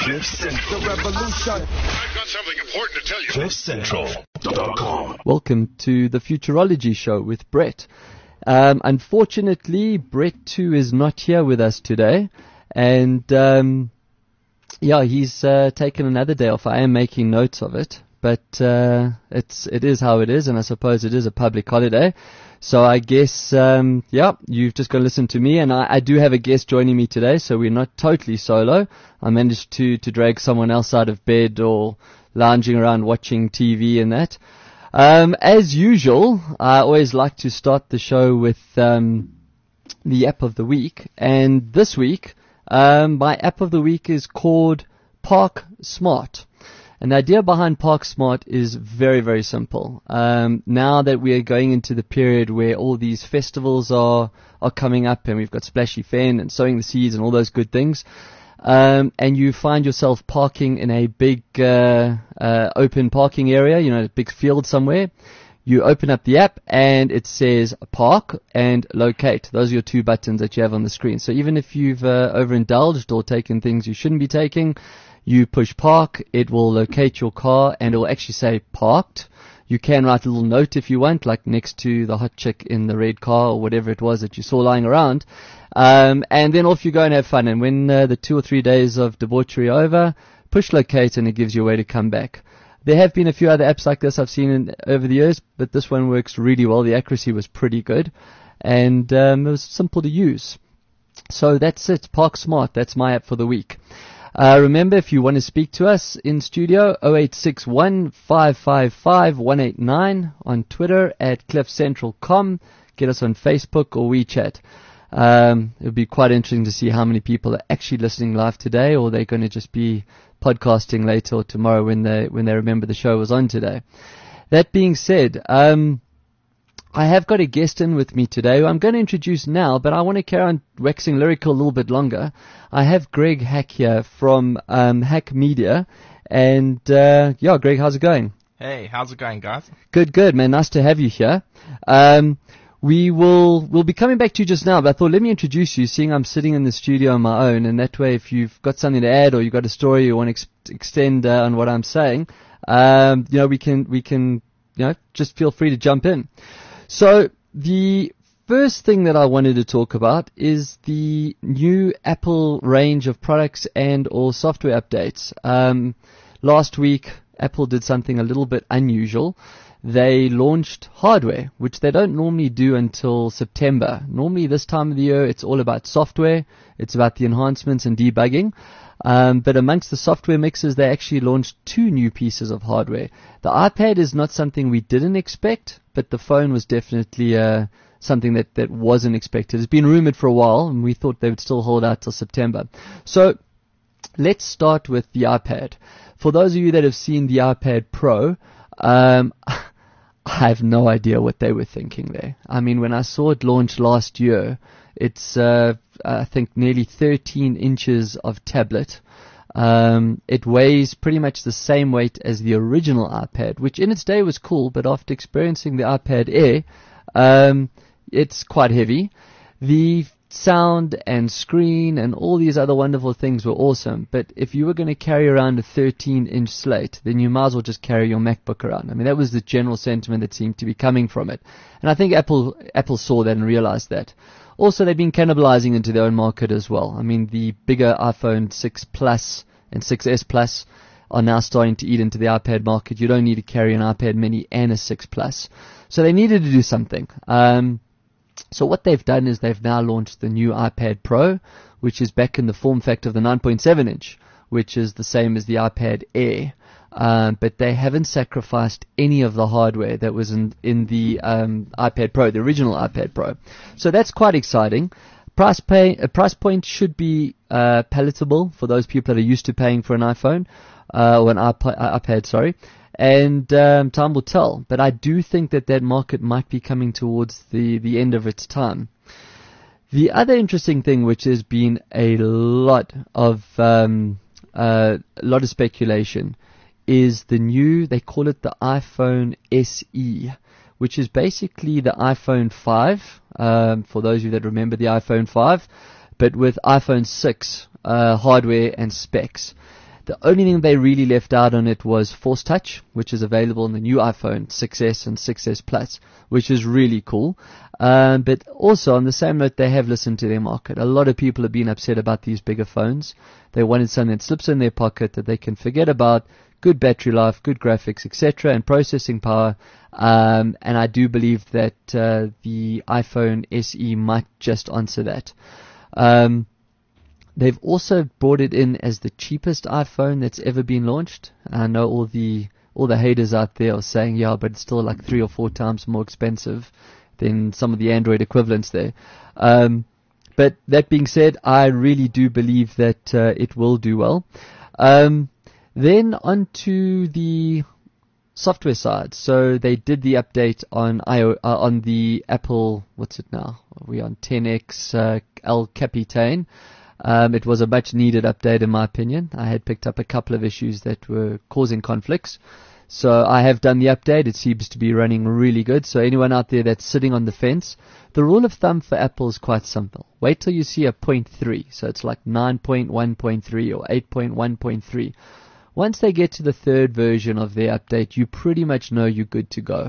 The revolution. I've got something important to tell you. CliffCentral.com. Welcome to the Futurology Show with Brett. Unfortunately, Brett too is not here with us today, and he's taken another day off. I am making notes of it, but it is how it is, and I suppose it is a public holiday. So I guess, you've just got to listen to me, and I do have a guest joining me today, so we're not totally solo. I managed to drag someone else out of bed or lounging around watching TV and that. As usual, I always like to start the show with the app of the week, and this week, my app of the week is called Park Smart. And the idea behind Park Smart is very, very simple. Now that we are going into the period where all these festivals are coming up, and we've got Splashy Fen and Sowing the Seeds and all those good things, and you find yourself parking in a big open parking area, a big field somewhere, you open up the app and it says park and locate. Those are your two buttons that you have on the screen. So even if you've overindulged or taken things you shouldn't be taking, you push park, it will locate your car, and it will actually say parked. You can write a little note if you want, like next to the hot chick in the red car or whatever it was that you saw lying around. And then off you go and have fun. And when the 2 or 3 days of debauchery are over, push locate and it gives you a way to come back. There have been a few other apps like this I've seen over the years, but this one works really well. The accuracy was pretty good, and it was simple to use. So that's it, Park Smart. That's my app for the week. Remember, if you want to speak to us in studio, 0861 555 189, on Twitter at cliffcentral.com. Get us on Facebook or WeChat. It would be quite interesting to see how many people are actually listening live today, or they're going to just be podcasting later or tomorrow when they remember the show was on today. That being said, I have got a guest in with me today who I'm going to introduce now, but I want to carry on waxing lyrical a little bit longer. I have Greg Hack here from Hack Media, and Greg, how's it going? Hey, how's it going, guys? Good, man. Nice to have you here. We'll be coming back to you just now, but I thought let me introduce you, seeing I'm sitting in the studio on my own, and that way if you've got something to add or you've got a story you want to extend on what I'm saying, we can just feel free to jump in. So the first thing that I wanted to talk about is the new Apple range of products and or software updates. Last week, Apple did something a little bit unusual. They launched hardware, which they don't normally do until September. Normally this time of the year, it's all about software. It's about the enhancements and debugging. But amongst the software mixes, they actually launched 2 new pieces of hardware. The iPad is not something we didn't expect, but the phone was definitely something that wasn't expected. It's been rumored for a while, and we thought they would still hold out till September. So let's start with the iPad. For those of you that have seen the iPad Pro, I have no idea what they were thinking there. I mean, when I saw it launch last year, it's I think nearly 13 inches of tablet. It weighs pretty much the same weight as the original iPad, which in its day was cool, but after experiencing the iPad Air, it's quite heavy. The sound and screen and all these other wonderful things were awesome, but if you were going to carry around a 13-inch slate, then you might as well just carry your MacBook around. I mean, that was the general sentiment that seemed to be coming from it. And I think Apple saw that and realized that. Also, they've been cannibalizing into their own market as well. I mean, the bigger iPhone 6 Plus and 6S Plus are now starting to eat into the iPad market. You don't need to carry an iPad mini and a 6 Plus. So they needed to do something. So what they've done is they've now launched the new iPad Pro, which is back in the form factor of the 9.7 inch, which is the same as the iPad Air. But they haven't sacrificed any of the hardware that was in the iPad Pro, the original iPad Pro. So that's quite exciting. Price point should be palatable for those people that are used to paying for an iPhone or an iPad, sorry. And time will tell. But I do think that market might be coming towards the end of its time. The other interesting thing, which has been a lot of speculation, is the new, they call it the iPhone SE, which is basically the iPhone 5, for those of you that remember the iPhone 5, but with iPhone 6 hardware and specs. The only thing they really left out on it was Force Touch, which is available in the new iPhone 6s and 6s Plus, which is really cool. But also on the same note, they have listened to their market. A lot of people have been upset about these bigger phones. They wanted something that slips in their pocket that they can forget about, good battery life, good graphics, etc., and processing power. And I do believe that the iPhone SE might just answer that. They've also brought it in as the cheapest iPhone that's ever been launched. I know all the haters out there are saying, yeah, but it's still like 3 or 4 times more expensive than some of the Android equivalents there. But that being said, I really do believe that it will do well. Then onto the software side. So they did the update on on the Apple, what's it now? Are we on 10X El Capitan? It was a much needed update in my opinion. I had picked up a couple of issues that were causing conflicts. So I have done the update. It seems to be running really good. So anyone out there that's sitting on the fence, the rule of thumb for Apple is quite simple. Wait till you see a 0.3. So it's like 9.1.3 or 8.1.3. Once they get to the third version of their update, you pretty much know you're good to go.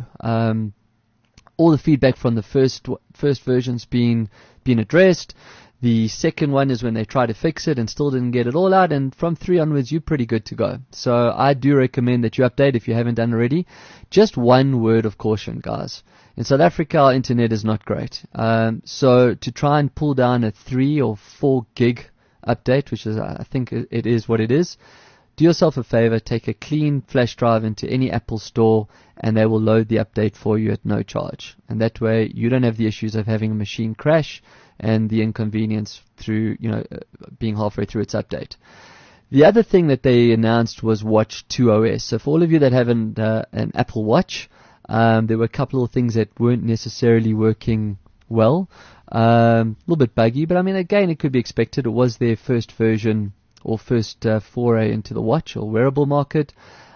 All the feedback from the first version's been addressed. The second one is when they try to fix it and still didn't get it all out, and from 3 onwards, you're pretty good to go. So I do recommend that you update if you haven't done already. Just one word of caution, guys. In South Africa, our internet is not great. So to try and pull down a 3 or 4 gig update, which is, I think it is what it is, do yourself a favor, take a clean flash drive into any Apple store, and they will load the update for you at no charge. And that way, you don't have the issues of having a machine crash and the inconvenience through, being halfway through its update. The other thing that they announced was Watch 2 OS. So for all of you that have an Apple Watch, there were a couple of things that weren't necessarily working well. A little bit buggy, but I mean, again, it could be expected. It was their first version or first foray into the watch or wearable market.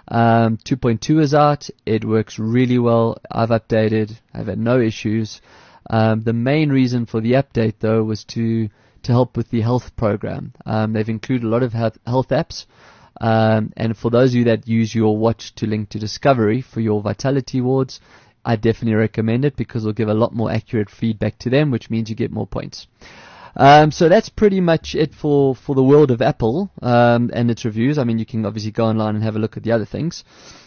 2.2 is out. It works really well. I've updated. I've had no issues. The main reason for the update, though, was to help with the health program. They've included a lot of health apps. And for those of you that use your watch to link to Discovery for your Vitality Awards, I definitely recommend it because it'll give a lot more accurate feedback to them, which means you get more points. So that's pretty much it for the world of Apple and its reviews. I mean, you can obviously go online and have a look at the other things.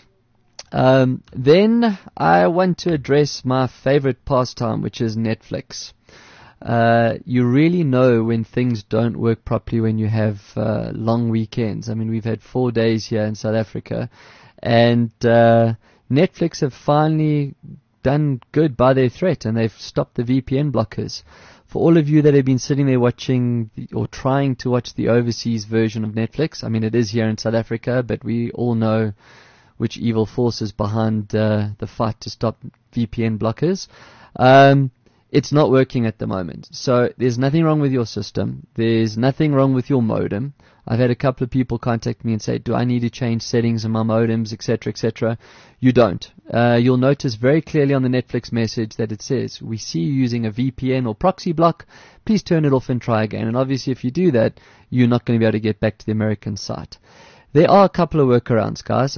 Then I want to address my favorite pastime, which is Netflix. You really know when things don't work properly when you have long weekends. I mean, we've had 4 days here in South Africa, and Netflix have finally done good by their threat, and they've stopped the VPN blockers. For all of you that have been sitting there watching or trying to watch the overseas version of Netflix, I mean, it is here in South Africa, but we all know which evil force is behind the fight to stop VPN blockers. It's not working at the moment. So there's nothing wrong with your system. There's nothing wrong with your modem. I've had a couple of people contact me and say, do I need to change settings on my modems, etc., etc.? You don't. You'll notice very clearly on the Netflix message that it says, we see you using a VPN or proxy block. Please turn it off and try again. And obviously if you do that, you're not going to be able to get back to the American site. There are a couple of workarounds, guys.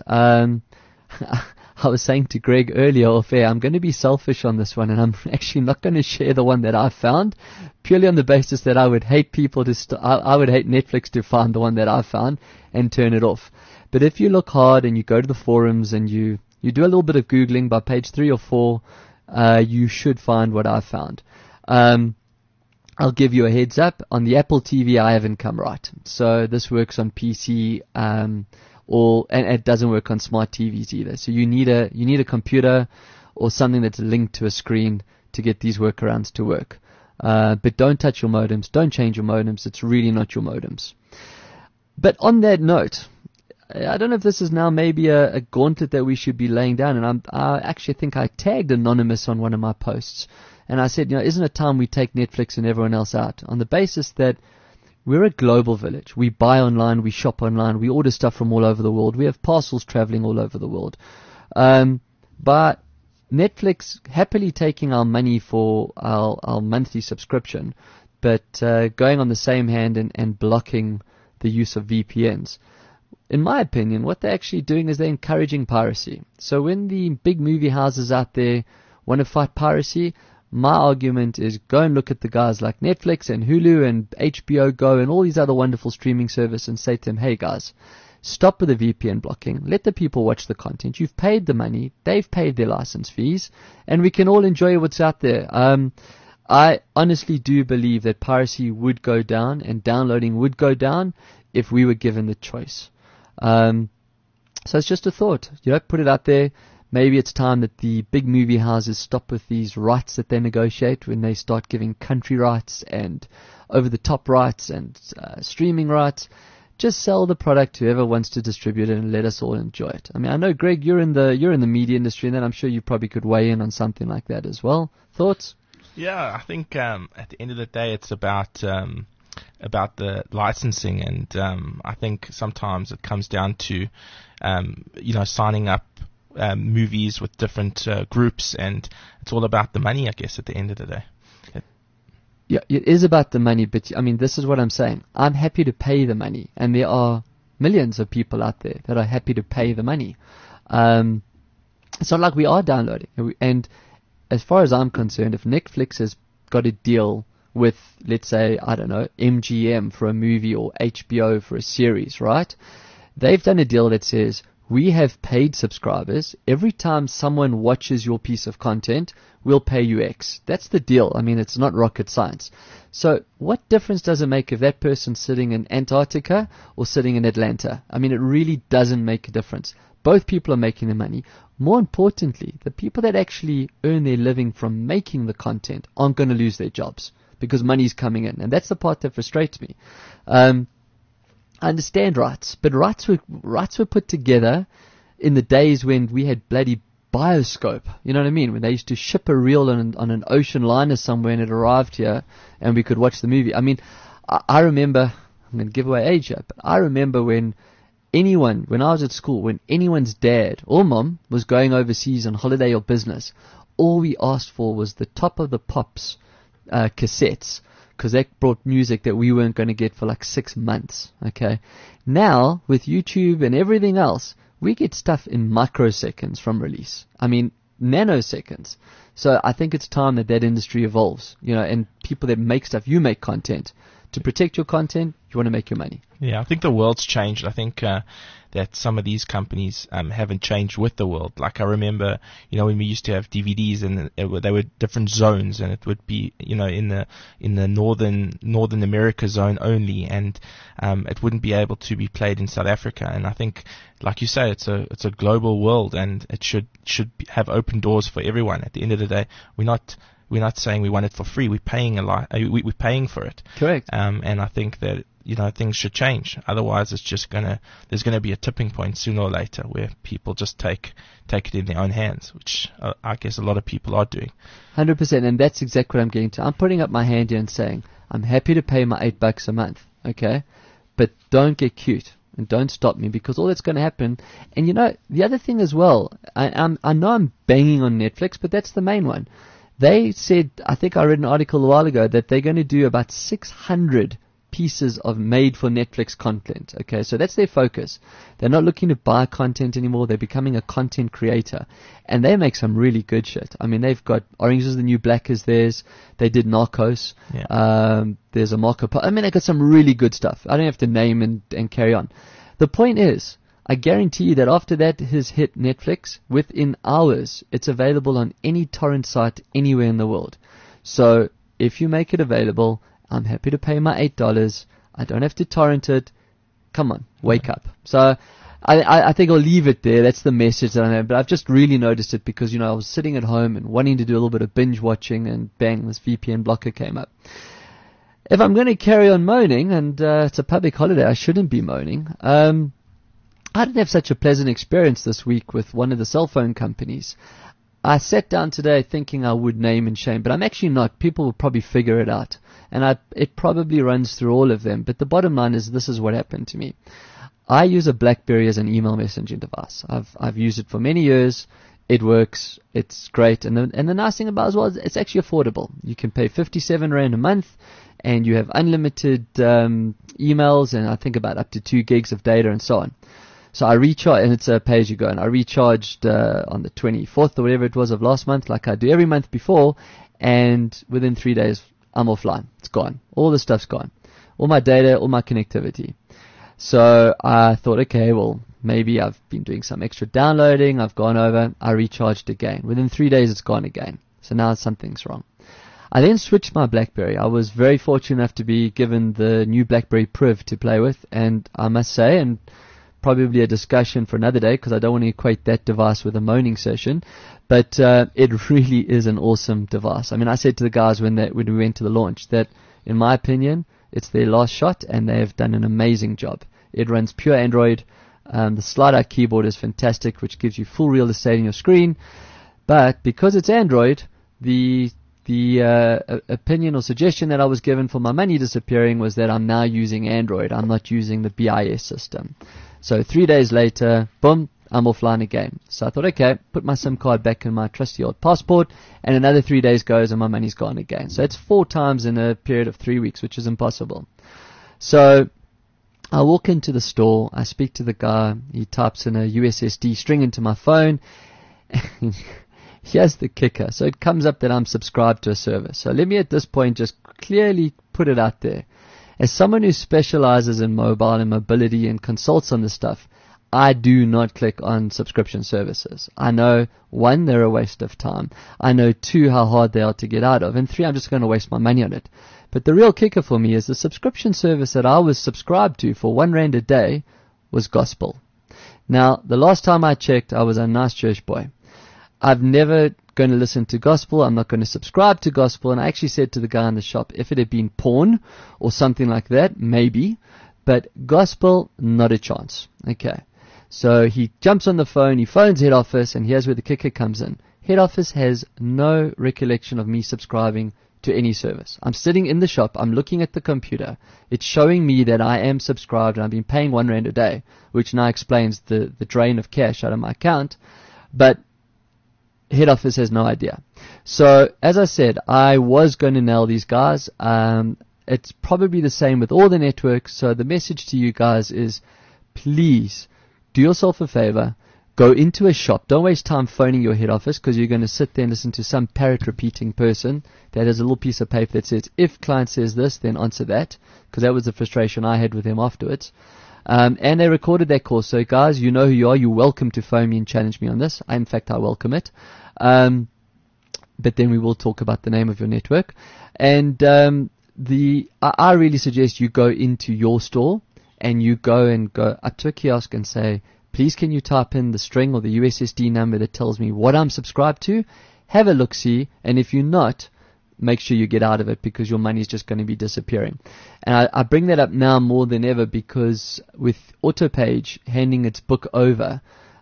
I was saying to Greg earlier off air, I'm going to be selfish on this one, and I'm actually not going to share the one that I found, purely on the basis that I would hate people to I would hate Netflix to find the one that I found and turn it off. But if you look hard and you go to the forums and you do a little bit of Googling by page 3 or 4, you should find what I found. I'll give you a heads up. On the Apple TV, I haven't come right. So this works on PC, and it doesn't work on smart TVs either. So you need a computer or something that's linked to a screen to get these workarounds to work. But don't touch your modems. Don't change your modems. It's really not your modems. But on that note, I don't know if this is now maybe a gauntlet that we should be laying down. And I actually think I tagged Anonymous on one of my posts. And I said, isn't it time we take Netflix and everyone else out? On the basis that we're a global village. We buy online, we shop online, we order stuff from all over the world. We have parcels traveling all over the world. But Netflix happily taking our money for our monthly subscription, but going on the same hand and blocking the use of VPNs. in my opinion, what they're actually doing is they're encouraging piracy. So when the big movie houses out there want to fight piracy, my argument is go and look at the guys like Netflix and Hulu and HBO Go and all these other wonderful streaming services and say to them, hey guys, stop with the VPN blocking. Let the people watch the content. You've paid the money. They've paid their license fees. And we can all enjoy what's out there. I honestly do believe that piracy would go down and downloading would go down if we were given the choice. So it's just a thought. Put it out there. Maybe it's time that the big movie houses stop with these rights that they negotiate when they start giving country rights and over-the-top rights and streaming rights. Just sell the product to whoever wants to distribute it and let us all enjoy it. I mean, I know, Greg, you're in the media industry, and then I'm sure you probably could weigh in on something like that as well. Thoughts? Yeah, I think at the end of the day, it's about the licensing, and I think sometimes it comes down to signing up movies with different groups, and it's all about the money, I guess, at the end of the day. Yeah, it is about the money, but I mean, this is what I'm saying. I'm happy to pay the money, and there are millions of people out there that are happy to pay the money. It's not like we are downloading. And as far as I'm concerned, if Netflix has got a deal with, let's say, I don't know, MGM for a movie or HBO for a series, right? They've done a deal that says, we have paid subscribers. Every time someone watches your piece of content, we'll pay you X. That's the deal. I mean, it's not rocket science. So what difference does it make if that person's sitting in Antarctica or sitting in Atlanta? I mean, it really doesn't make a difference. Both people are making the money. More importantly, the people that actually earn their living from making the content aren't going to lose their jobs because money's coming in. And that's the part that frustrates me. I understand rights, but rights were put together in the days when we had bloody Bioscope. You know what I mean? When they used to ship a reel on an ocean liner somewhere and it arrived here and we could watch the movie. I mean, I remember, I'm going to give away age here, but I remember when I was at school, when anyone's dad or mom was going overseas on holiday or business, all we asked for was the Top of the Pops cassettes, because that brought music that we weren't going to get for like 6 months. Okay, now with YouTube and everything else, we get stuff in microseconds from release. I mean, nanoseconds. So I think it's time that industry evolves. And people that make stuff, you make content. To protect your content, you want to make your money. Yeah, I think the world's changed. I think that some of these companies haven't changed with the world. Like I remember, when we used to have DVDs and they were different zones, and it would be, in the Northern America zone only, and it wouldn't be able to be played in South Africa. And I think, like you say, it's a global world, and it should have open doors for everyone. At the end of the day, we're not saying we want it for free. We're paying a lot. We're paying for it. Correct. And I think that things should change. Otherwise, there's gonna be a tipping point sooner or later where people just take it in their own hands, which I guess a lot of people are doing. 100%, and that's exactly what I'm getting to. I'm putting up my hand here and saying I'm happy to pay my $8 a month, okay? But don't get cute. And don't stop me, because all that's going to happen. And the other thing as well, I know I'm banging on Netflix, but that's the main one. They said, I think I read an article a while ago, that they're going to do about 600 pieces of made-for-Netflix content. Okay, so that's their focus. They're not looking to buy content anymore. They're becoming a content creator. And they make some really good shit. I mean, they've got Orange is the New Black is theirs. They did Narcos. Yeah. There's a Marco Polo. I mean, they got some really good stuff. I don't have to name and carry on. The point is, I guarantee you that after that has hit Netflix, within hours, it's available on any torrent site anywhere in the world. So if you make it available, I'm happy to pay my $8. I don't have to torrent it. Come on, wake up. So I think I'll leave it there. That's the message that I have. But I've just really noticed it because, I was sitting at home and wanting to do a little bit of binge watching, and bang, this VPN blocker came up. If I'm going to carry on moaning, and it's a public holiday, I shouldn't be moaning. I didn't have such a pleasant experience this week with one of the cell phone companies. I sat down today thinking I would name and shame, but I'm actually not. People will probably figure it out. And it probably runs through all of them. But the bottom line is, this is what happened to me. I use a BlackBerry as an email messaging device. I've used it for many years. It works. It's great. And the nice thing about it as well is it's actually affordable. You can pay 57 Rand a month, and you have unlimited emails, and I think about up to 2 gigs of data and so on. So I recharge, and it's a pay-as-you-go, and I recharged on the 24th or whatever it was of last month, like I do every month before, and within 3 days, I'm offline. It's gone. All the stuff's gone. All my data, all my connectivity. So I thought, okay, well, maybe I've been doing some extra downloading. I've gone over. I recharged again. Within 3 days, it's gone again. So now something's wrong. I then switched my BlackBerry. I was very fortunate enough to be given the new BlackBerry Priv to play with. And I must say, and probably a discussion for another day, because I don't want to equate that device with a moaning session, but it really is an awesome device. I mean, I said to the guys when we went to the launch that, in my opinion, it's their last shot, and they've done an amazing job. It runs pure Android. The slide-out keyboard is fantastic, which gives you full real estate on your screen. But because it's Android, the opinion or suggestion that I was given for my money disappearing was that I'm now using Android. I'm not using the BIS system. So 3 days later, boom, I'm offline again. So I thought, okay, put my SIM card back in my trusty old passport, and another 3 days goes and my money's gone again. So it's 4 times in a period of 3 weeks, which is impossible. So I walk into the store, I speak to the guy, he types in a USSD string into my phone. Here's the kicker. So it comes up that I'm subscribed to a service. So let me at this point just clearly put it out there. As someone who specializes in mobile and mobility and consults on this stuff, I do not click on subscription services. I know, 1, they're a waste of time. I know, 2, how hard they are to get out of. And 3, I'm just going to waste my money on it. But the real kicker for me is the subscription service that I was subscribed to for 1 rand a day was Gospel. Now, the last time I checked, I was a nice church boy. I've never going to listen to Gospel. I'm not going to subscribe to Gospel. And I actually said to the guy in the shop, if it had been porn or something like that, maybe. But Gospel, not a chance. Okay. So he jumps on the phone, he phones head office, and here's where the kicker comes in. Head office has no recollection of me subscribing to any service. I'm sitting in the shop, I'm looking at the computer. It's showing me that I am subscribed and I've been paying 1 rand a day, which now explains the drain of cash out of my account. But head office has no idea. So, as I said, I was going to nail these guys. It's probably the same with all the networks. So the message to you guys is, please do yourself a favor. Go into a shop. Don't waste time phoning your head office, because you're going to sit there and listen to some parrot repeating person that has a little piece of paper that says, if client says this, then answer that, because that was the frustration I had with them afterwards. And they recorded that call. So guys, you know who you are. You're welcome to phone me and challenge me on this. In fact, I welcome it. But then we will talk about the name of your network. And I really suggest you go into your store and you go up to a kiosk and say, please can you type in the string or the USSD number that tells me what I'm subscribed to? Have a look-see, and if you're not, make sure you get out of it, because your money is just going to be disappearing. And I bring that up now more than ever, because with Autopage handing its book over,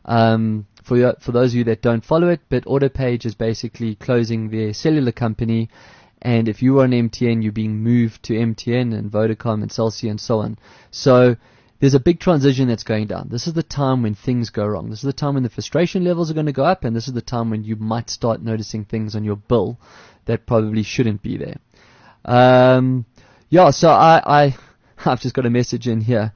for those of you that don't follow it, but Autopage is basically closing their cellular company, and if you were on MTN, you're being moved to MTN and Vodacom and Cell C and so on. So there's a big transition that's going down. This is the time when things go wrong. This is the time when the frustration levels are going to go up, and this is the time when you might start noticing things on your bill that probably shouldn't be there. So I've just got a message in here.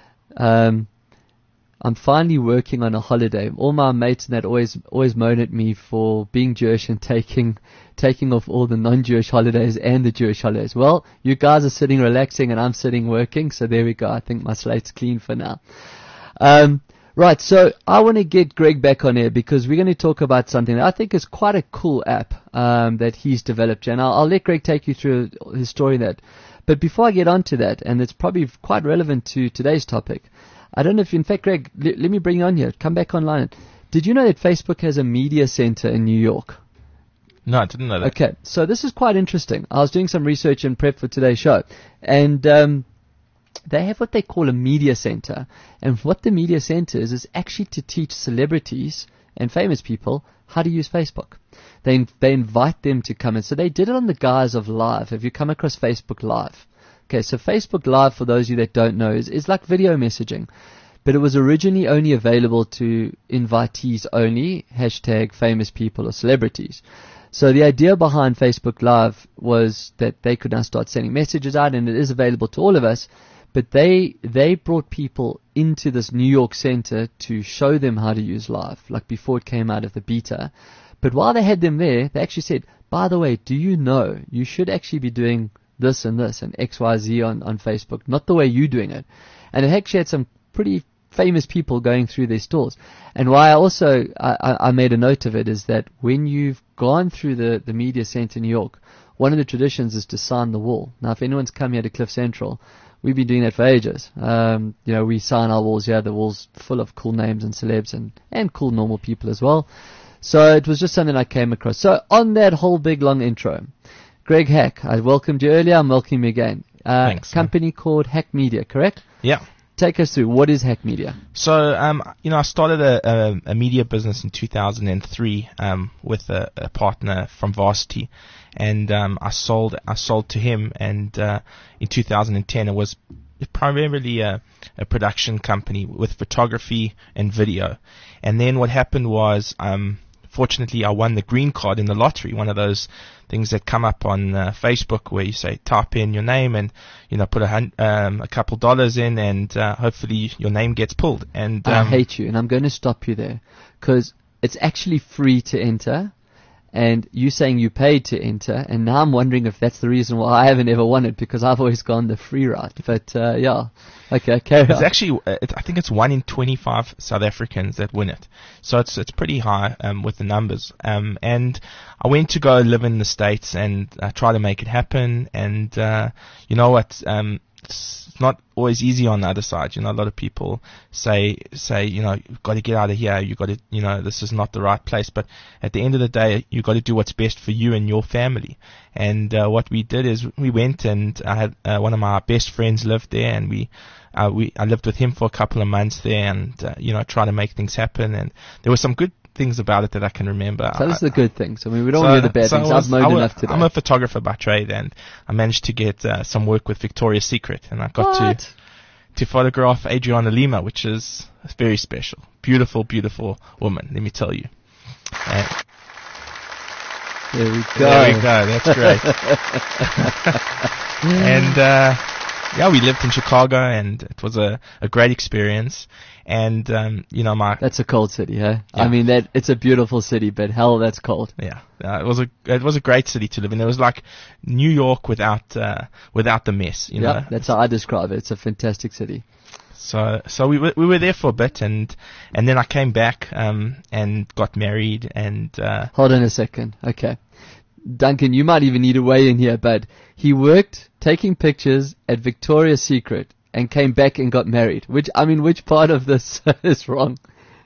I'm finally working on a holiday. All my mates that always moan at me for being Jewish and taking off all the non-Jewish holidays and the Jewish holidays. Well, you guys are sitting relaxing and I'm sitting working, so there we go. I think my slate's clean for now. Right, so I want to get Greg back on air, because we're going to talk about something that I think is quite a cool app that he's developed. And I'll let Greg take you through his story that. But before I get on to that, and it's probably quite relevant to today's topic, I don't know if, in fact, Greg, let me bring you on here. Come back online. Did you know that Facebook has a media center in New York? No, I didn't know that. Okay, so this is quite interesting. I was doing some research and prep for today's show, and they have what they call a media center. And what the media center is actually to teach celebrities and famous people how to use Facebook. They invite them to come in. So they did it on the guise of Live. Have you come across Facebook Live? Okay, so Facebook Live, for those of you that don't know, is like video messaging. But it was originally only available to invitees only, hashtag famous people or celebrities. So the idea behind Facebook Live was that they could now start sending messages out, and it is available to all of us. But they brought people into this New York center to show them how to use Live, like before it came out of the beta. But while they had them there, they actually said, by the way, do you know you should actually be doing this and XYZ on Facebook, not the way you're doing it. And it actually had some pretty famous people going through their stores. And why I made a note of it is that when you've gone through the media center in New York, one of the traditions is to sign the wall. Now, if anyone's come here to Cliff Central, we've been doing that for ages. We sign our walls here. The wall's full of cool names and celebs and cool normal people as well. So it was just something I came across. So on that whole big long intro, Greg Hack, I welcomed you earlier. I'm welcoming you again. Thanks. Company called Hack Media, correct? Yeah. Take us through. What is Hack Media? So, I started a media business in 2003 with a partner from Varsity, and I sold to him. And in 2010, it was primarily a production company with photography and video. And then what happened was, fortunately, I won the green card in the lottery, one of those things that come up on Facebook where you say type in your name and put a couple dollars in and hopefully your name gets pulled. And I hate you, and I'm going to stop you there because it's actually free to enter, and you saying you paid to enter, and now I'm wondering if that's the reason why I haven't ever won it, because I've always gone the free route. But yeah, okay, carry on. It's actually, I think it's 1 in 25 South Africans that win it, so it's pretty high with the numbers. And I went to go live in the States and try to make it happen. And you know what? It's not always easy on the other side. A lot of people say, you've got to get out of here. You've got to, this is not the right place. But at the end of the day, you've got to do what's best for you and your family. And what we did is we went, and I had one of my best friends lived there, and I lived with him for a couple of months there, and try to make things happen. And there were some good things about it that I can remember. So that's the good things. I mean, we don't hear the bad things. I've moaned enough today. I'm a photographer by trade, and I managed to get some work with Victoria's Secret, and I got to photograph Adriana Lima, which is very special. Beautiful, beautiful woman, let me tell you. There we go. There we go. That's great. And we lived in Chicago, and it was a great experience. And that's a cold city, huh? Yeah. I mean, it's a beautiful city, but hell, that's cold. Yeah, it was a great city to live in. It was like New York without the mess. Yeah, that's how I describe it. It's a fantastic city. So we were there for a bit, and then I came back and got married. And hold on a second, okay. Duncan, you might even need a weigh in here, but he worked taking pictures at Victoria's Secret and came back and got married. Which part of this is wrong?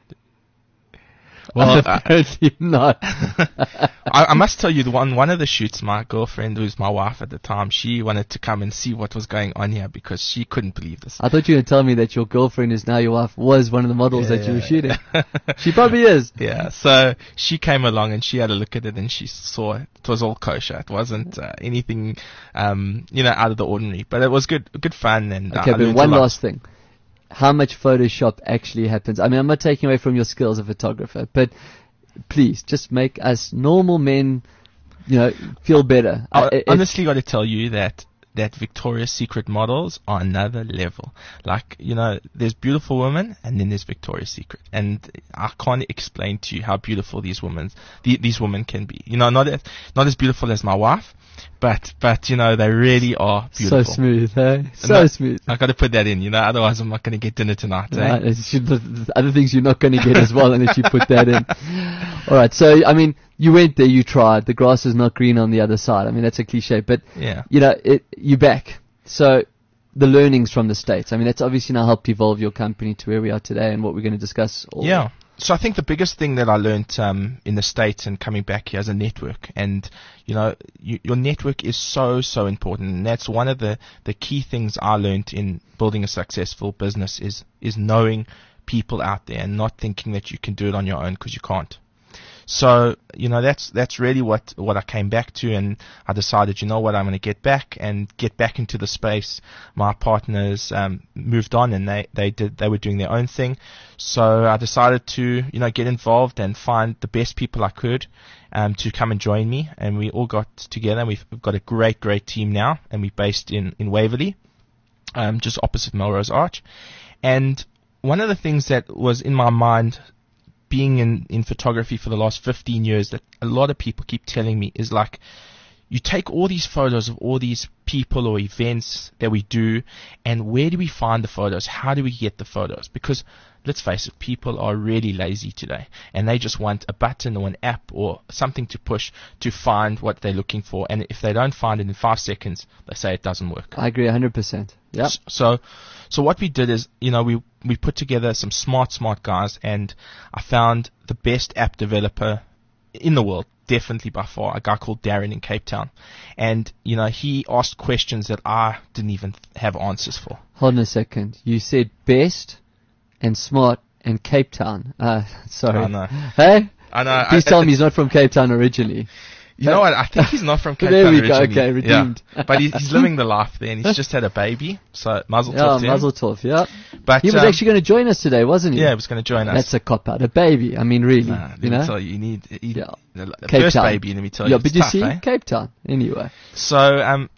Well, apparently not. I must tell you, one of the shoots, my girlfriend, who's my wife at the time, she wanted to come and see what was going on here because she couldn't believe this. I thought you were telling me that your girlfriend, who's now your wife, was one of the models that you were shooting. She probably is. Yeah, so she came along and she had a look at it and she saw it was all kosher. It wasn't anything, out of the ordinary, but it was good fun. And okay, but one last thing. How much Photoshop actually happens? I mean, I'm not taking away from your skills as a photographer, but please just make us normal men, feel better. I honestly got to tell you that Victoria's Secret models are another level. Like, there's beautiful women and then there's Victoria's Secret. And I can't explain to you how beautiful these women can be. Not as beautiful as my wife, but they really are beautiful. So smooth, eh? So smooth. I got to put that in, otherwise I'm not going to get dinner tonight. Right, the other things you're not going to get as well unless you put that in. All right, so I mean, you went there, you tried. The grass is not green on the other side. I mean, that's a cliche, but yeah. You're back. So the learnings from the States. I mean, that's obviously now helped evolve your company to where we are today and what we're going to discuss. Yeah. So I think the biggest thing that I learned in the States and coming back here as a network, and your network is so important, and that's one of the key things I learned in building a successful business is knowing people out there and not thinking that you can do it on your own, because you can't. So, that's really what I came back to, and I decided, I'm going to get back into the space. My partners moved on, and they were doing their own thing. So I decided to, get involved and find the best people I could to come and join me, and we all got together. We've got a great team now, and we're based in Waverley. just opposite Melrose Arch. And one of the things that was in my mind, being in photography for the last 15 years, that a lot of people keep telling me is like, you take all these photos of all these people or events that we do, and where do we find the photos? How do we get the photos? Because let's face it, people are really lazy today, and they just want a button or an app or something to push to find what they're looking for. And if they don't find it in 5 seconds, they say it doesn't work. I agree 100%. Yeah. So what we did is, we put together some smart guys, and I found the best app developer in the world, definitely by far, a guy called Darren in Cape Town. And, he asked questions that I didn't even have answers for. Hold on a second. You said best and smart and Cape Town. Sorry. I know. Hey? I know. Please tell me he's not from Cape Town originally. You know what? I think he's not from Cape There Town we go. originally. Okay, redeemed. Yeah. But he's living the life there, and he's just had a baby. So, mazel tov to him. Mazel tov, yeah. But, he was actually going to join us today, wasn't he? Yeah, he was going to join us. That's a cop-out. A baby. I mean, really. Nah, let me tell you, the Cape first Town. baby, let me tell you, Yeah, it's but you tough, see, eh? Cape Town. Anyway. So,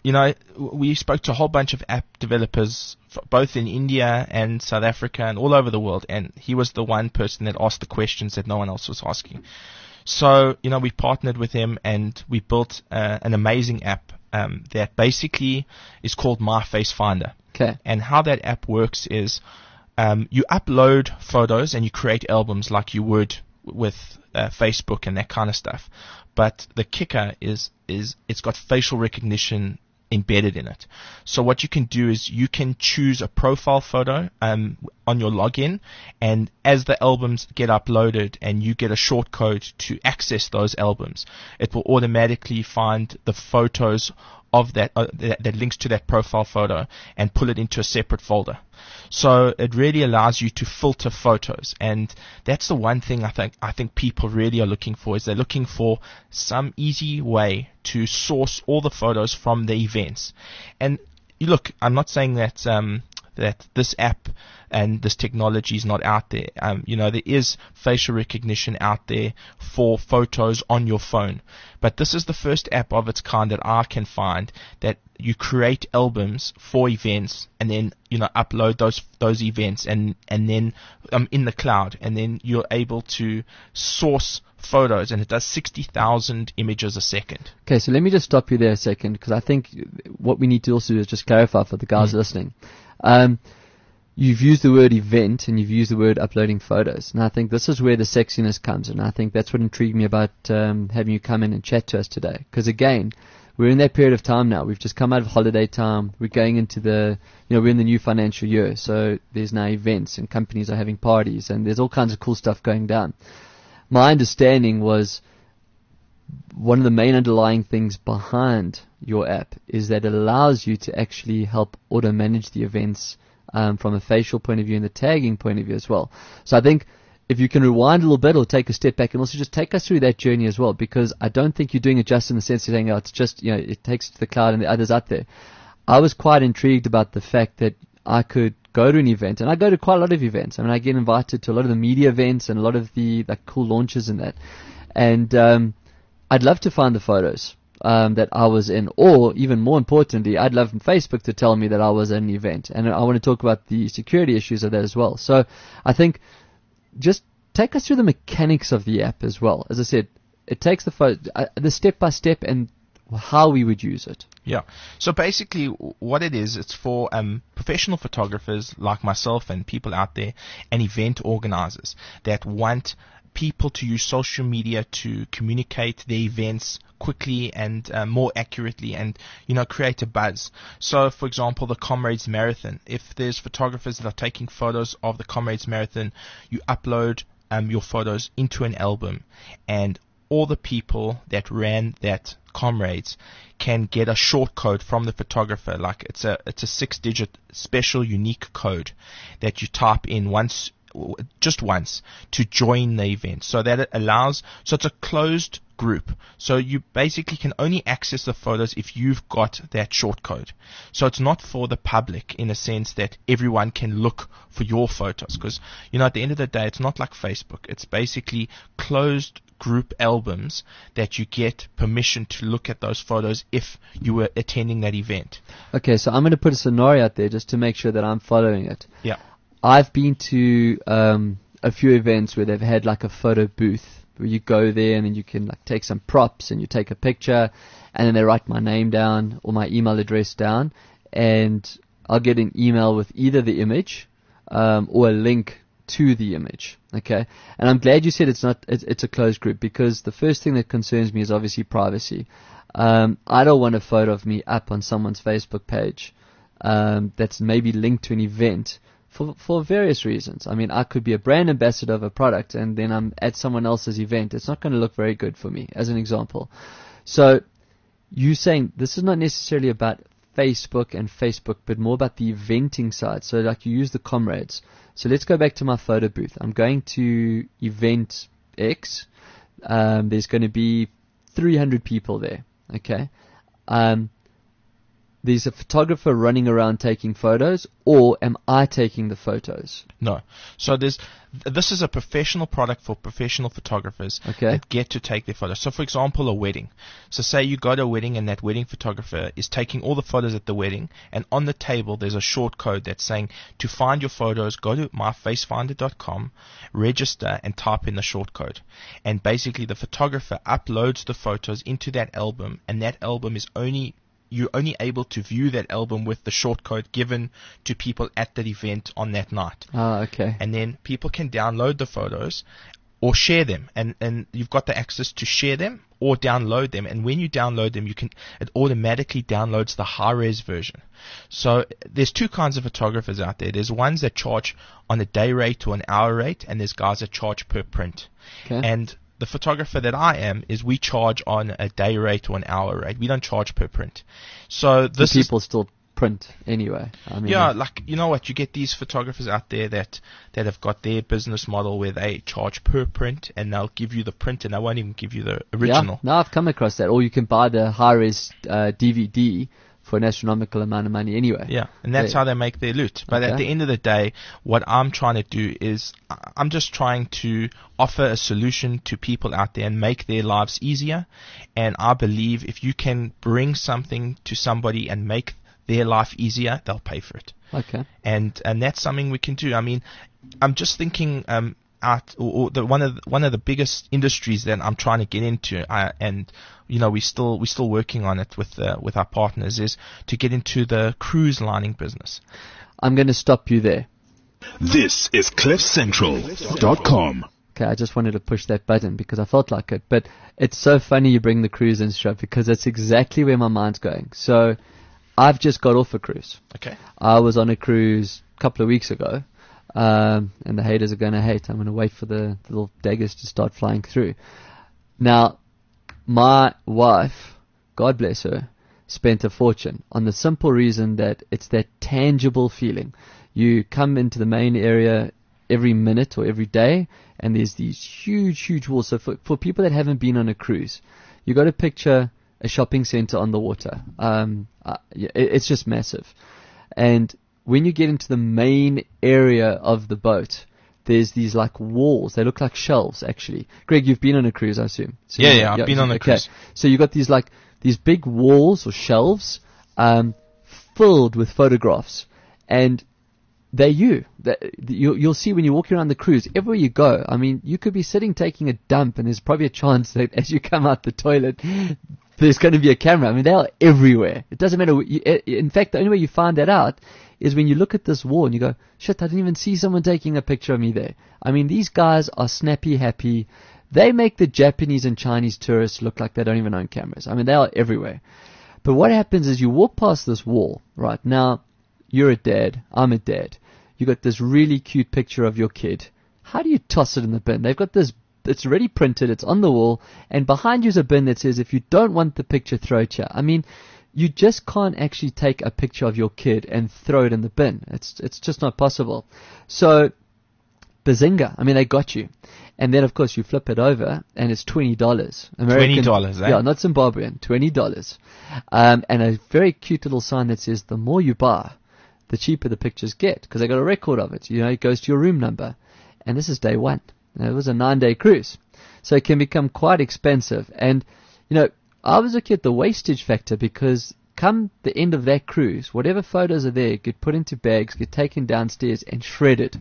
we spoke to a whole bunch of app developers, both in India and South Africa and all over the world, and he was the one person that asked the questions that no one else was asking. So, we partnered with him, and we built an amazing app that basically is called My Face Finder. Okay. And how that app works is you upload photos and you create albums like you would with Facebook and that kind of stuff. But the kicker is it's got facial recognition embedded in it. So what you can do is you can choose a profile photo on your login, and as the albums get uploaded and you get a short code to access those albums, it will automatically find the photos of that links to that profile photo and pull it into a separate folder. So it really allows you to filter photos, and that's the one thing I think people really are looking for, is they're looking for some easy way to source all the photos from the events. And look, I'm not saying that that this app and this technology is not out there. There is facial recognition out there for photos on your phone. But this is the first app of its kind that I can find that you create albums for events and then, upload those events and then in the cloud, and then you're able to source photos, and it does 60,000 images a second. Okay, so let me just stop you there a second, because I think what we need to also do is just clarify for the guys listening. You've used the word event and you've used the word uploading photos, and I think this is where the sexiness comes in. I think that's what intrigued me about having you come in and chat to us today, because again, we're in that period of time now. We've just come out of holiday time. We're going into we're in the new financial year, so there's now events and companies are having parties and there's all kinds of cool stuff going down. My understanding was one of the main underlying things behind your app is that it allows you to actually help auto manage the events from a facial point of view and the tagging point of view as well. So I think if you can rewind a little bit or take a step back and also just take us through that journey as well, because I don't think you're doing it just in the sense of saying, it's just, it takes it to the cloud and the others out there. I was quite intrigued about the fact that I could go to an event, and I go to quite a lot of events. I mean, I get invited to a lot of the media events and a lot of the cool launches and that. And I'd love to find the photos that I was in, or even more importantly, I'd love Facebook to tell me that I was at an event. And I want to talk about the security issues of that as well. So I think just take us through the mechanics of the app as well. As I said, it takes the step-by-step and how we would use it. Yeah. So basically what it is, it's for professional photographers like myself and people out there and event organizers that want people to use social media to communicate their events quickly and more accurately and, create a buzz. So, for example, the Comrades Marathon. If there's photographers that are taking photos of the Comrades Marathon, you upload your photos into an album, and all the people that ran that Comrades can get a short code from the photographer. Like it's a 6-digit special unique code that you type in once just once to join the event. So that it allows, so it's a closed group. So you basically can only access the photos if you've got that short code. So it's not for the public in a sense that everyone can look for your photos, because, at the end of the day, it's not like Facebook. It's basically closed group albums that you get permission to look at those photos if you were attending that event. Okay, so I'm going to put a scenario out there just to make sure that I'm following it. Yeah. I've been to a few events where they've had like a photo booth where you go there and then you can like take some props and you take a picture and then they write my name down or my email address down, and I'll get an email with either the image or a link to the image. Okay, and I'm glad you said it's a closed group, because the first thing that concerns me is obviously privacy. I don't want a photo of me up on someone's Facebook page that's maybe linked to an event for various reasons. I mean, I could be a brand ambassador of a product and then I'm at someone else's event. It's not going to look very good for me, as an example. So you saying this is not necessarily about Facebook and Facebook, but more about the eventing side. So like you use the comrades. So let's go back to my photo booth. I'm going to event X. There's going to be 300 people there. Okay. There's a photographer running around taking photos, or am I taking the photos? No. So this is a professional product for professional photographers that get to take their photos. So for example, a wedding. So say you go to a wedding and that wedding photographer is taking all the photos at the wedding, and on the table there's a short code that's saying to find your photos, go to myfacefinder.com, register and type in the short code. And basically the photographer uploads the photos into that album, and that album is you're only able to view that album with the short code given to people at that event on that night. Ah, okay. And then people can download the photos or share them, and you've got the access to share them or download them. And when you download them, it automatically downloads the high-res version. So there's two kinds of photographers out there. There's ones that charge on a day rate or an hour rate, and there's guys that charge per print. Okay. And the photographer that I am is we charge on a day rate or an hour rate. We don't charge per print. So this people still print anyway. I mean, yeah, like, you know what, you get these photographers out there that have got their business model where they charge per print, and they'll give you the print and they won't even give you the original. Yeah, no, I've come across that. Or you can buy the high-res DVD for an astronomical amount of money anyway. Yeah, and that's how they make their loot. But at the end of the day, what I'm trying to do is I'm just trying to offer a solution to people out there and make their lives easier. And I believe if you can bring something to somebody and make their life easier, they'll pay for it. Okay. And that's something we can do. I mean, I'm just thinking one of the biggest industries that I'm trying to get into, and we're still working on it with our partners, is to get into the cruise lining business. I'm going to stop you there. This is CliffCentral.com. Okay, I just wanted to push that button because I felt like it. But it's so funny you bring the cruise industry up, because that's exactly where my mind's going. So I've just got off a cruise. Okay. I was on a cruise a couple of weeks ago. And the haters are going to hate. I'm going to wait for the little daggers to start flying through. Now, my wife, God bless her, spent a fortune on the simple reason that it's that tangible feeling. You come into the main area every minute or every day, and there's these huge, huge walls. So for people that haven't been on a cruise, you got to picture a shopping center on the water. It's just massive. And when you get into the main area of the boat, there's these like walls. They look like shelves, actually. Greg, you've been on a cruise, I assume. So I've been on a cruise. So you got these big walls or shelves filled with photographs, and they're you'll see when you're walking around the cruise, everywhere you go. I mean, you could be sitting taking a dump, and there's probably a chance that as you come out the toilet, there's going to be a camera. I mean, they are everywhere. It doesn't matter. In fact, the only way you find that out is when you look at this wall and you go, shit, I didn't even see someone taking a picture of me there. I mean, these guys are snappy happy. They make the Japanese and Chinese tourists look like they don't even own cameras. I mean, they are everywhere. But what happens is you walk past this wall, right? Now, you're a dad. I'm a dad. You got this really cute picture of your kid. How do you toss it in the bin? They've got this, it's already printed, it's on the wall, and behind you is a bin that says, if you don't want the picture, throw it here. I mean, you just can't actually take a picture of your kid and throw it in the bin. It's just not possible. So bazinga. I mean, they got you. And then, of course, you flip it over, and it's $20. American, $20, eh? Yeah, not Zimbabwean, $20. And a very cute little sign that says, the more you buy, the cheaper the pictures get, because they got a record of it. You know, it goes to your room number. And this is day one. And it was a 9-day cruise. So it can become quite expensive. And, you know, I was looking at the wastage factor, because come the end of that cruise, whatever photos are there get put into bags, get taken downstairs and shredded.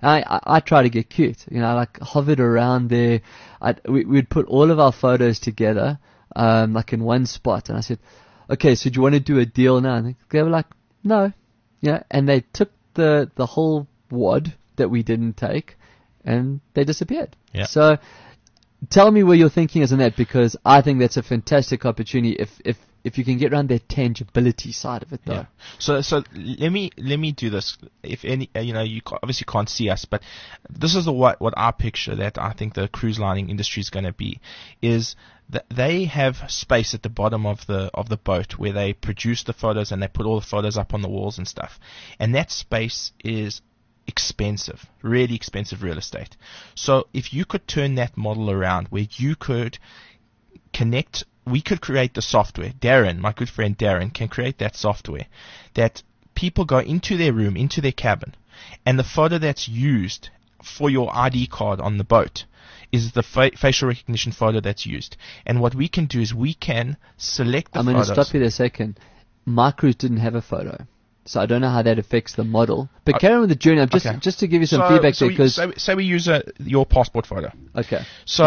I try to get cute, you know, like hovered around there. We'd put all of our photos together, like in one spot. And I said, okay, so do you want to do a deal now? And they were like, no. Yeah. And they took the whole wad that we didn't take and they disappeared. Yeah. So tell me where your thinking is on that, because I think that's a fantastic opportunity if you can get around that tangibility side of it, though. Yeah. So let me do this. If any, you know, you obviously can't see us, but this is what I picture that I think the cruise lining industry is going to be, is that they have space at the bottom of the boat where they produce the photos and they put all the photos up on the walls and stuff, and that space is expensive, really expensive real estate. So if you could turn that model around where you could connect, we could create the software. Darren, my good friend Darren, can create that software that people go into their room, into their cabin, and the photo that's used for your ID card on the boat is the facial recognition photo that's used. And what we can do is we can select the photos. I'm going to stop you there a second. My cruise didn't have a photo, so I don't know how that affects the model. But carry on with the journey. Just to give you some feedback there, because say we use your passport photo. Okay.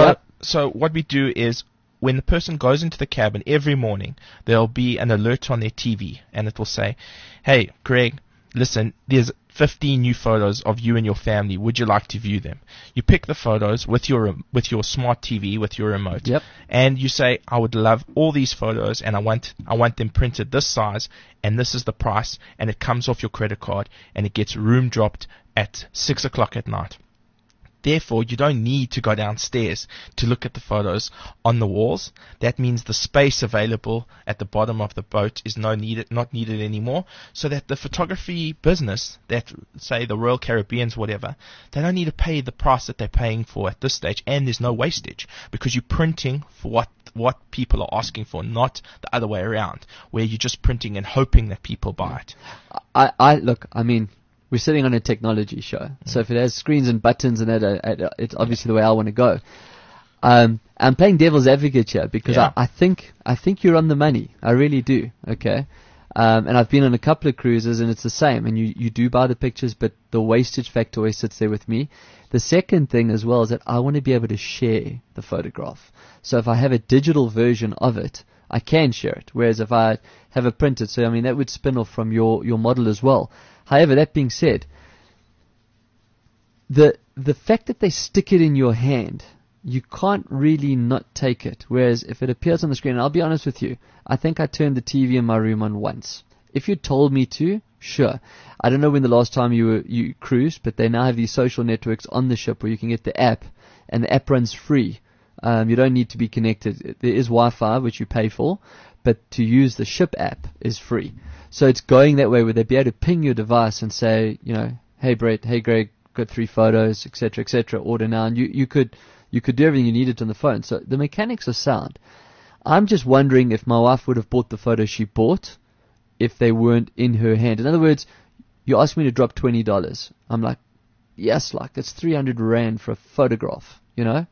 So what we do is, when the person goes into the cabin every morning, there'll be an alert on their TV, and it will say, "Hey, Greg, listen, there's 15 new photos of you and your family. Would you like to view them?" You pick the photos with your smart TV, with your remote, and you say, "I would love all these photos, and I want them printed this size, and this is the price," and it comes off your credit card, and it gets room dropped at 6 o'clock at night. Therefore, you don't need to go downstairs to look at the photos on the walls. That means the space available at the bottom of the boat is not needed anymore, so that the photography business, that say the Royal Caribbeans, whatever, they don't need to pay the price that they're paying for at this stage, and there's no wastage, because you're printing for what people are asking for, not the other way around, where you're just printing and hoping that people buy it. I mean, we're sitting on a technology show, so if it has screens and buttons and that, it's obviously the way I want to go. I'm playing devil's advocate here, because I think you're on the money. I really do. Okay, and I've been on a couple of cruises, and it's the same. And you do buy the pictures, but the wastage factor always sits there with me. The second thing as well is that I want to be able to share the photograph. So if I have a digital version of it, I can share it. Whereas if I have it printed, so I mean that would spin off from your model as well. However, that being said, the fact that they stick it in your hand, you can't really not take it. Whereas if it appears on the screen, and I'll be honest with you, I think I turned the TV in my room on once. If you told me to, sure. I don't know when the last time you cruised, but they now have these social networks on the ship where you can get the app, and the app runs free. You don't need to be connected. There is Wi-Fi, which you pay for, but to use the ship app is free. So it's going that way where they'd be able to ping your device and say, you know, hey Brett, hey Greg, got 3 photos, etc., order now. And you could do everything you needed on the phone. So the mechanics are sound. I'm just wondering if my wife would have bought the photos she bought if they weren't in her hand. In other words, you asked me to drop $20. I'm like, yes, like that's 300 Rand for a photograph, you know?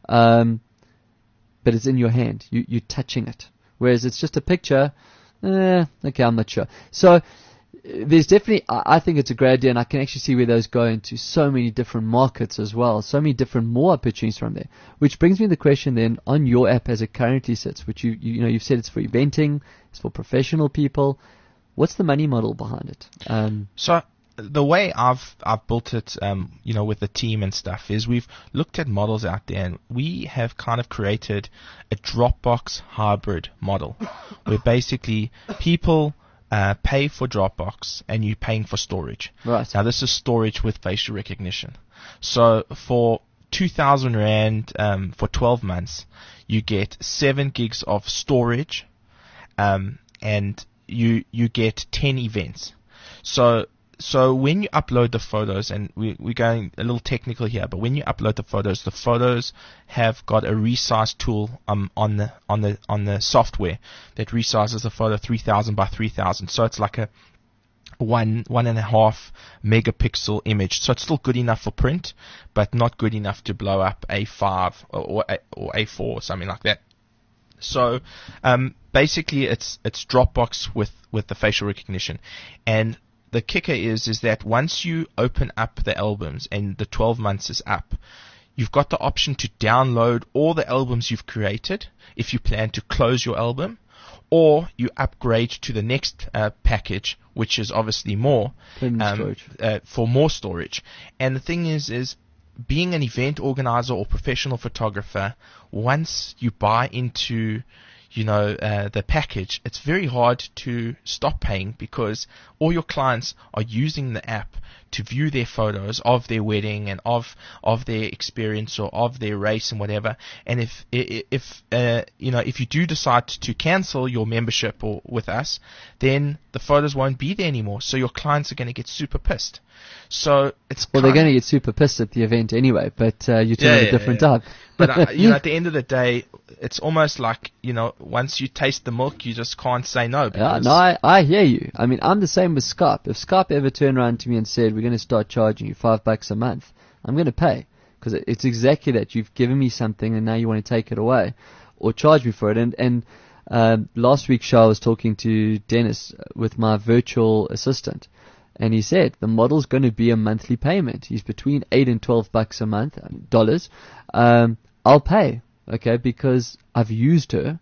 But it's in your hand. You're touching it. Whereas it's just a picture, okay, I'm not sure. So there's definitely, I think it's a great idea, and I can actually see where those go into so many different markets as well, so many different more opportunities from there. Which brings me to the question then, on your app as it currently sits, which you've said it's for eventing, it's for professional people. What's the money model behind it? So the way I've built it, with the team and stuff, is we've looked at models out there, and we have kind of created a Dropbox hybrid model, where basically people pay for Dropbox and you're paying for storage. Right. Now this is storage with facial recognition. So for 2,000 Rand for 12 months, you get 7 gigs of storage, and you get 10 events. So So when you upload the photos, and we're going a little technical here, but when you upload the photos have got a resize tool on the software that resizes the photo 3000 by 3000. So it's like a 1.5 megapixel image. So it's still good enough for print, but not good enough to blow up A5 or A4 or something like that. So basically it's Dropbox with the facial recognition. And the kicker is that once you open up the albums and the 12 months is up, you've got the option to download all the albums you've created if you plan to close your album, or you upgrade to the next package, which is obviously more for more storage. And the thing is being an event organizer or professional photographer, once you buy into the package, it's very hard to stop paying, because all your clients are using the app to view their photos of their wedding and of their experience or of their race and whatever. And if you do decide to cancel your membership or with us, then the photos won't be there anymore. So your clients are going to get super pissed. So they're going to get super pissed at the event anyway, but you turn it a different time. But at the end of the day, it's almost like, once you taste the milk, you just can't say no. I hear you. I mean, I'm the same with Skype. If Skype ever turned around to me and said, we're going to start charging you $5 a month, I'm going to pay, because it's exactly that. You've given me something and now you want to take it away or charge me for it. And last week's show I was talking to Dennis with my virtual assistant, and he said the model's going to be a monthly payment. He's between $8 and $12 a month, dollars. I'll pay, okay, because I've used her.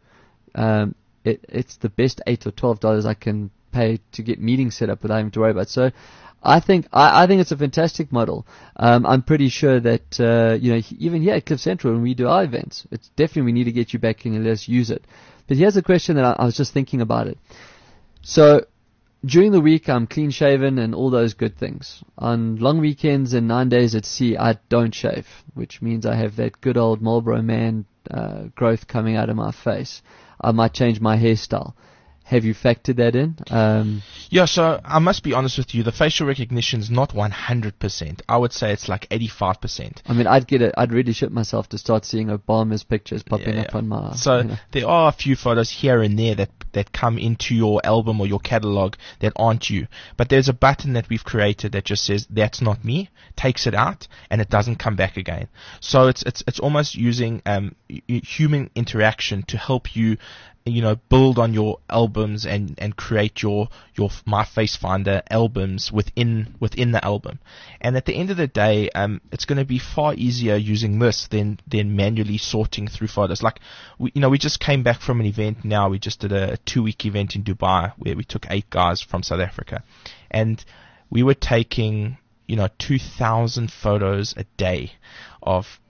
It's the best $8 or $12 I can pay to get meetings set up without having to worry about. So I think it's a fantastic model. I'm pretty sure that even here at Cliff Central, when we do our events, it's definitely we need to get you back in and let us use it. But here's a question that I was just thinking about it. So during the week, I'm clean shaven and all those good things. On long weekends and 9 days at sea, I don't shave, which means I have that good old Marlboro Man growth coming out of my face. I might change my hairstyle. Have you factored that in? Yeah, so I must be honest with you. The facial recognition is not 100%. I would say it's like 85%. I mean, I'd really shit myself to start seeing Obama's pictures popping up on my... So there are a few photos here and there that come into your album or your catalog that aren't you. But there's a button that we've created that just says, that's not me, takes it out, and it doesn't come back again. So it's almost using human interaction to help you build on your albums and create your My Face Finder albums within the album. And at the end of the day, it's going to be far easier using this than manually sorting through photos. Like, we just came back from an event now. We just did a 2-week event in Dubai where we took 8 guys from South Africa. And we were taking, 2,000 photos a day of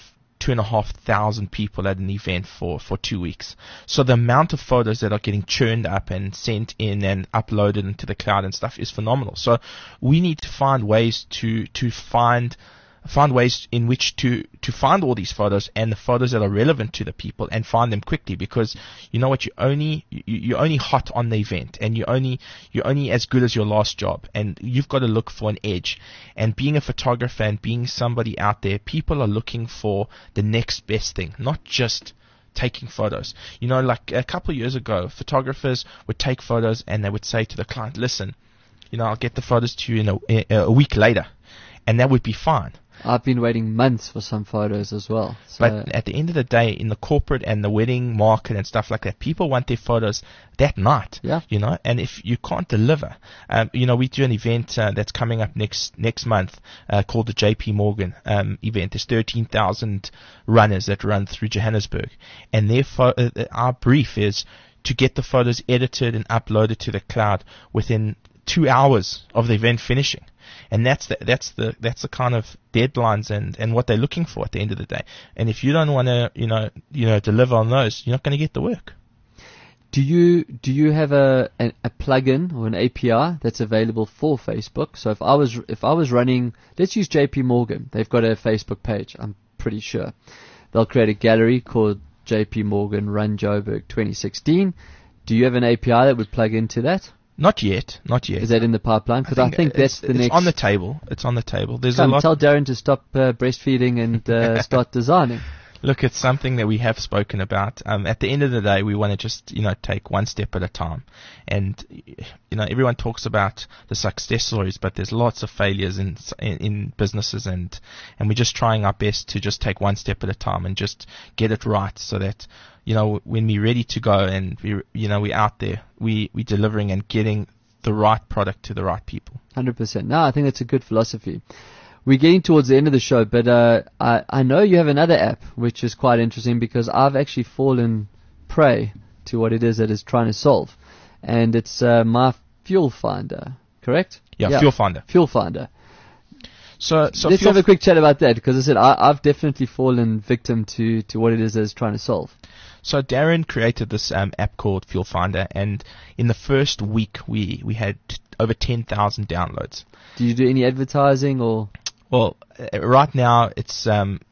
2,500 people at an event for 2 weeks. So the amount of photos that are getting churned up and sent in and uploaded into the cloud and stuff is phenomenal. So we need to find ways to find ways in which to find all these photos and the photos that are relevant to the people and find them quickly, because you know what, you're only hot on the event and you're only as good as your last job, and you've got to look for an edge. And being a photographer and being somebody out there, people are looking for the next best thing, not just taking photos. Like a couple of years ago, photographers would take photos and they would say to the client, listen, I'll get the photos to you a week later, and that would be fine. I've been waiting months for some photos as well. So. But at the end of the day, in the corporate and the wedding market and stuff like that, people want their photos that night. Yeah. And if you can't deliver, we do an event that's coming up next month called the JP Morgan event. There's 13,000 runners that run through Johannesburg, and our brief is to get the photos edited and uploaded to the cloud within 2 hours of the event finishing. And that's the kind of deadlines and what they're looking for at the end of the day. And if you don't want to deliver on those, you're not going to get the work. Do you have a plugin or an API that's available for Facebook? So if I was running, let's use JP Morgan. They've got a Facebook page, I'm pretty sure. They'll create a gallery called JP Morgan Run Joburg 2016. Do you have an API that would plug into that? Not yet. Is that in the pipeline? Because I think that's the next. It's on the table. It's on the table. There's Come, a lot. tell Darren to stop breastfeeding and start designing. Look, it's something that we have spoken about. At the end of the day, we want to just, take one step at a time. And, everyone talks about the success stories, but there's lots of failures in businesses, and we're just trying our best to just take one step at a time and just get it right, so that, when we're ready to go and we're out there, we're delivering and getting the right product to the right people. 100%. No, I think that's a good philosophy. We're getting towards the end of the show, but I know you have another app which is quite interesting, because I've actually fallen prey to what it is that it's trying to solve, and it's My Fuel Finder, correct? Yeah, Fuel Finder. Fuel Finder. So let's have a quick chat about that, because I said I've definitely fallen victim to what it is that it's trying to solve. So Darren created this app called Fuel Finder, and in the first week we had over 10,000 downloads. Do you do any advertising or? Well, right now it's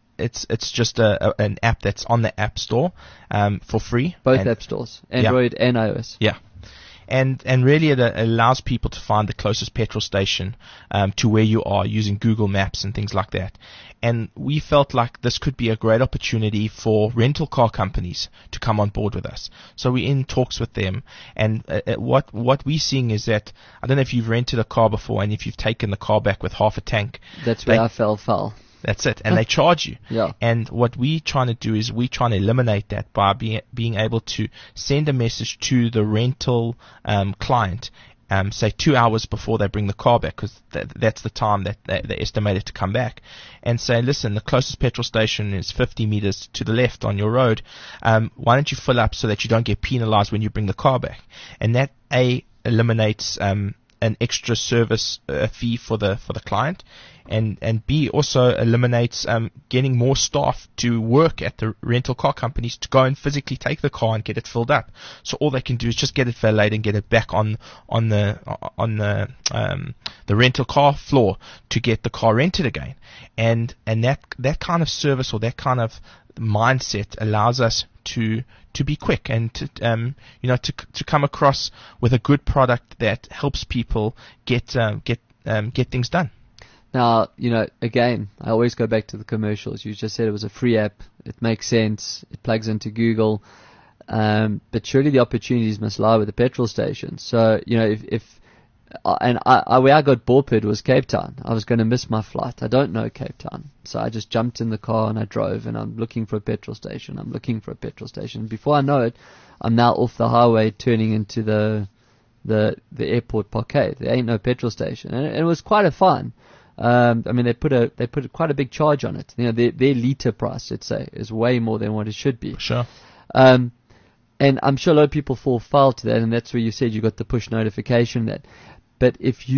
just an app that's on the App Store for free. Both app stores, Android and iOS. Yeah. And really it allows people to find the closest petrol station to where you are, using Google Maps and things like that. And we felt like this could be a great opportunity for rental car companies to come on board with us. So we're in talks with them. And what we're seeing is that, I don't know if you've rented a car before, and if you've taken the car back with half a tank. That's where I fell foul. That's it. And they charge you. Yeah. And what we're trying to do is we're trying to eliminate that by being able to send a message to the rental client, say 2 hours before they bring the car back, because that's the time that they estimate it to come back, and say, listen, the closest petrol station is 50 meters to the left on your road. Why don't you fill up so that you don't get penalized when you bring the car back? And that eliminates an extra service fee for the client, and B, also eliminates getting more staff to work at the rental car companies to go and physically take the car and get it filled up. So all they can do is just get it valeted and get it back on the rental car floor to get the car rented again. And that kind of service, or that kind of mindset, allows us to be quick and to come across with a good product that helps people get things done. Now, again, I always go back to the commercials. You just said it was a free app. It makes sense. It plugs into Google. But surely the opportunities must lie with the petrol stations. So, where I got bored was Cape Town. I was going to miss my flight. I don't know Cape Town. So I just jumped in the car and I drove, and I'm looking for a petrol station. Before I know it, I'm now off the highway turning into the airport parkade. There ain't no petrol station. And it was quite a fun. They put quite a big charge on it. Their liter price, let's say, is way more than what it should be. Sure. And I'm sure a lot of people fall foul to that, and that's where you said you got the push notification that. But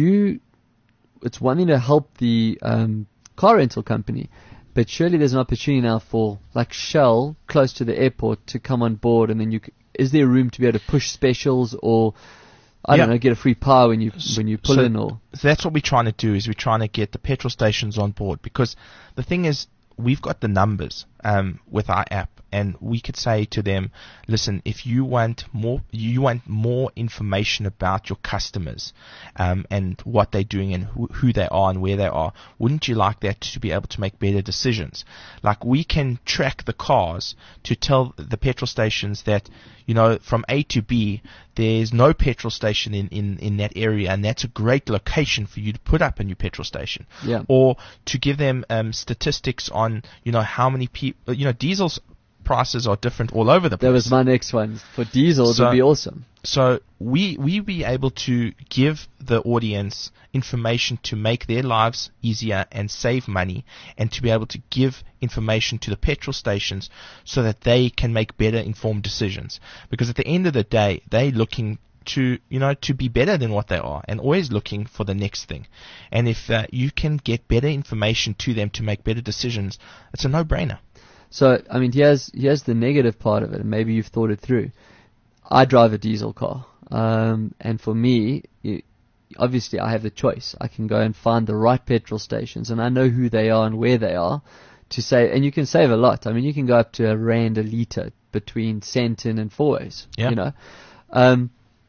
it's one thing to help the car rental company, but surely there's an opportunity now for, like, Shell close to the airport to come on board, and then is there room to be able to push specials, or I don't know, get a free power when you pull in? Or so that's what we're trying to do, is we're trying to get the petrol stations on board, because the thing is, we've got the numbers with our app, and we could say to them, listen, if you want more information about your customers and what they're doing and who they are and where they are, wouldn't you like that to be able to make better decisions? Like, we can track the cars to tell the petrol stations that, from A to B, there's no petrol station in that area, and that's a great location for you to put up a new petrol station. Yeah. Or to give them statistics on, how many people, diesel's prices are different all over the place. That was my next one. For diesel, it would be awesome. So we be able to give the audience information to make their lives easier and save money, and to be able to give information to the petrol stations so that they can make better informed decisions. Because at the end of the day, they're looking to be better than what they are, and always looking for the next thing. And if you can get better information to them to make better decisions, it's a no-brainer. So, here's the negative part of it, and maybe you've thought it through. I drive a diesel car, and for me, obviously I have the choice. I can go and find the right petrol stations, and I know who they are and where they are, and you can save a lot. You can go up to R1 a litre between Sandton and Fourways. Yeah.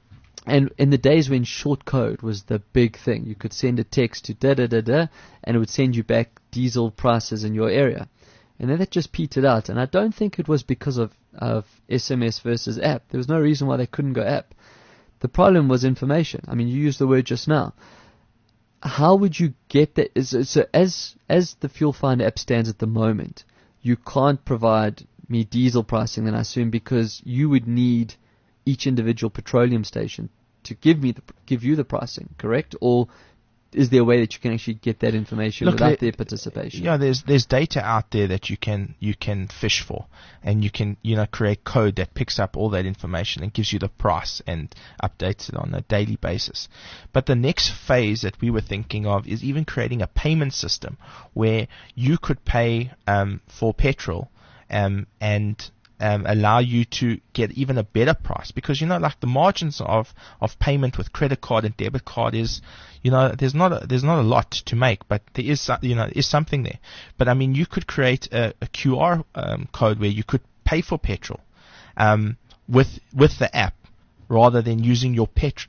And in the days when short code was the big thing, you could send a text to da-da-da-da, and it would send you back diesel prices in your area. And then that just petered out. And I don't think it was because of SMS versus app. There was no reason why they couldn't go app. The problem was information. I mean, you used the word just now. How would you get that? So as the Fuel Finder app stands at the moment, you can't provide me diesel pricing, then I assume, because you would need each individual petroleum station to give you the pricing, correct? Or is there a way that you can actually get that information without their participation? Yeah, there's data out there that you can fish for, and you can create code that picks up all that information and gives you the price and updates it on a daily basis. But the next phase that we were thinking of is even creating a payment system where you could pay for petrol and allow you to get even a better price, because like the margins of payment with credit card and debit card is there's not a lot to make, but there is is something there. But I mean, you could create a QR code where you could pay for petrol with the app, rather than using your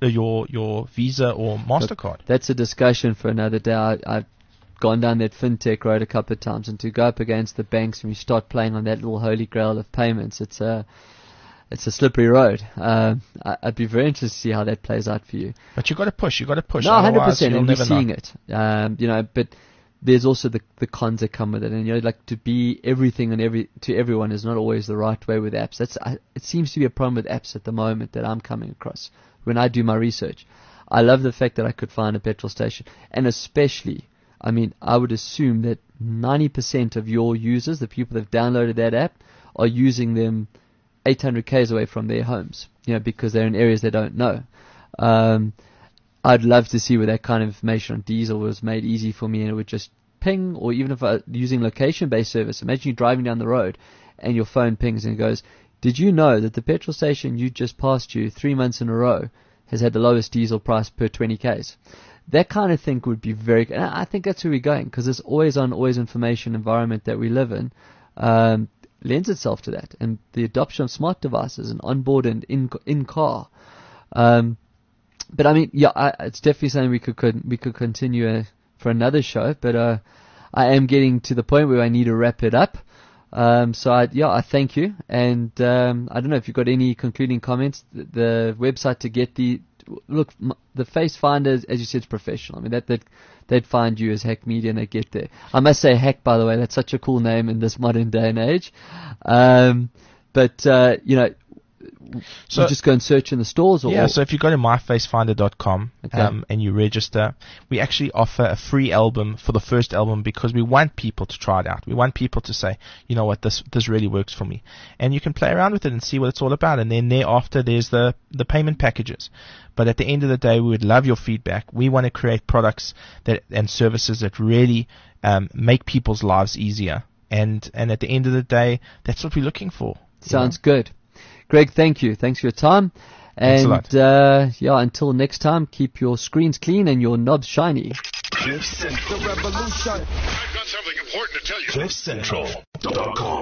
Visa or MasterCard. That's a discussion for another day. I've gone down that fintech road a couple of times, and to go up against the banks and we start playing on that little holy grail of payments, it's a slippery road. I'd be very interested to see how that plays out for you. But you got to push. No, 100%, and we're seeing it. But there's also the cons that come with it, and like to be everything and to everyone is not always the right way with apps. It seems to be a problem with apps at the moment that I'm coming across when I do my research. I love the fact that I could find a petrol station, and especially, I mean, I would assume that 90% of your users, the people that have downloaded that app, are using them 800 k's away from their homes, because they're in areas they don't know. I'd love to see where that kind of information on diesel was made easy for me, and it would just ping, or even if I using location-based service. Imagine you driving down the road and your phone pings and it goes, did you know that the petrol station you just passed 3 months in a row has had the lowest diesel price per 20 k's? That kind of thing would be very good. And I think that's where we're going, because this always information environment that we live in lends itself to that. And the adoption of smart devices and onboard and in-car. But I mean, it's definitely something we could continue for another show. But I am getting to the point where I need to wrap it up. So I thank you. And I don't know if you've got any concluding comments. The website to get the Face Finder, as you said, is professional. I mean, they'd find you as Hack Media and they get there. I must say, Hack, by the way, that's such a cool name in this modern day and age. So you just go and search in the stores? So if you go to myfacefinder.com and you register, we actually offer a free album for the first album, because we want people to try it out. We want people to say, you know what, this really works for me. And you can play around with it and see what it's all about. And then thereafter, there's the payment packages. But at the end of the day, we would love your feedback. We want to create products and services that really make people's lives easier. And at the end of the day, that's what we're looking for. Sounds good. Greg, thank you. Thanks for your time. And until next time, keep your screens clean and your knobs shiny. Cliff Central. The revolution. I've got something important to tell you. CliffCentral.com